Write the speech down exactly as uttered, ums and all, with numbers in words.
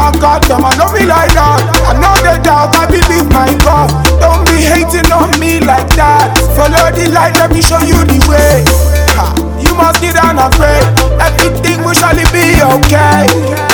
my God, them I know me like that. I know the doubt, I believe my God. Don't be hating on me like that. Follow the light, let me show you the way. Ha, you must get down and pray. Everything will surely be okay.